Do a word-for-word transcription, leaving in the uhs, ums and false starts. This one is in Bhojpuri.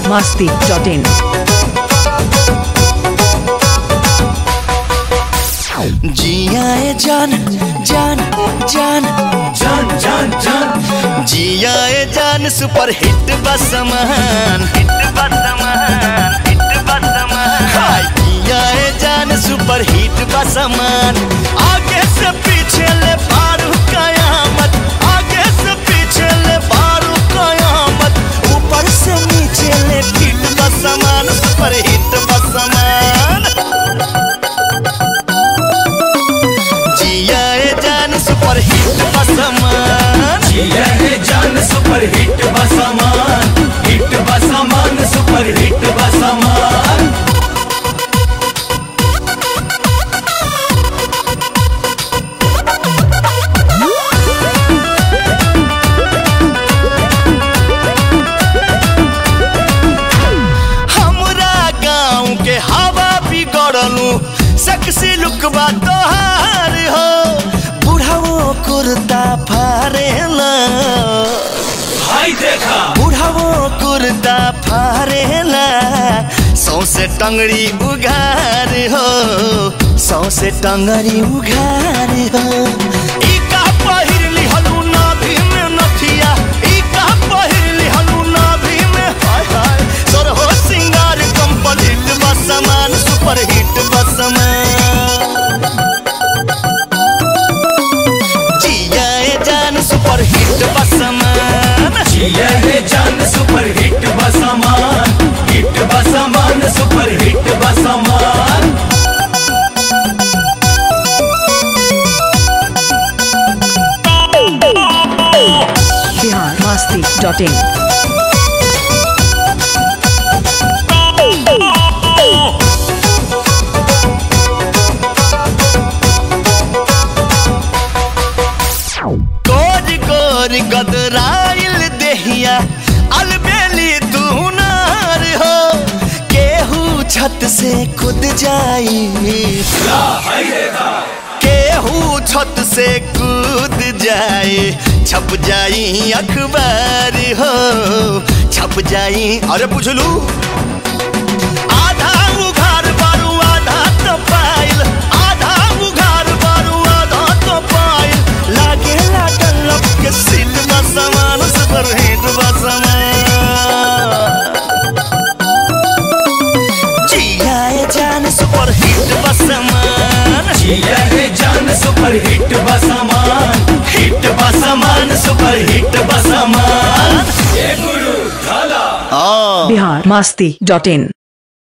masti dot in. जियाए जान जान जान जान जान जान जियाए जान सुपर हिट बसमान हिट बसमान हिट बसमान हाय जियाए जान सुपर हिट बसमान आगे से पीछे ले पारू कयामत आगे से पीछे ले पारू कयामत ऊपर से नीचे ले हिट बसमान सुपर हिट बसमान सुपर हिट बसमान जिया है जान सुपर हिट बसमान हिट बसमान सुपर हिट बसमान हमरा गाँव के हवा बिगड़लू सेक्सी लुक बा तोहार हो कुर्ता फारेला हाय देखा बुढ़ावो कुर्ता फारेला सौसे टंगड़ी उघार हो सौसे टंगड़ी उघार हो ई का पहिरली हलू नाभि में नथिया ई का पहिरली हलू नाभि में हाय हाय सरहो सिंगार कंप्लीट बसमान सुपर हिट बसमान सुपर हिट बसमान जिया है जान सुपर हिट बसमान हिट बसमान सुपर हिट बसमान Bihar masti dot in. गदराइल देहिया अलबेली तू नार हो केहू छत से कूद जाई केहू छत से कूद जाए छप जाई अखबार हो छप जाई अरे पूछलू आधा उघार बारू आधा तो पाइल आधा उघार बारू आधा तो पाइल लागे लागल के सीट बसमान सुपर हिट बसमान जियाए जान सुपर हिट बसमान जिया है जान सुपर हिट बसमान हिट बसमान सुपर हिट बसमान ये गुरु धाला Bihar masti dot in.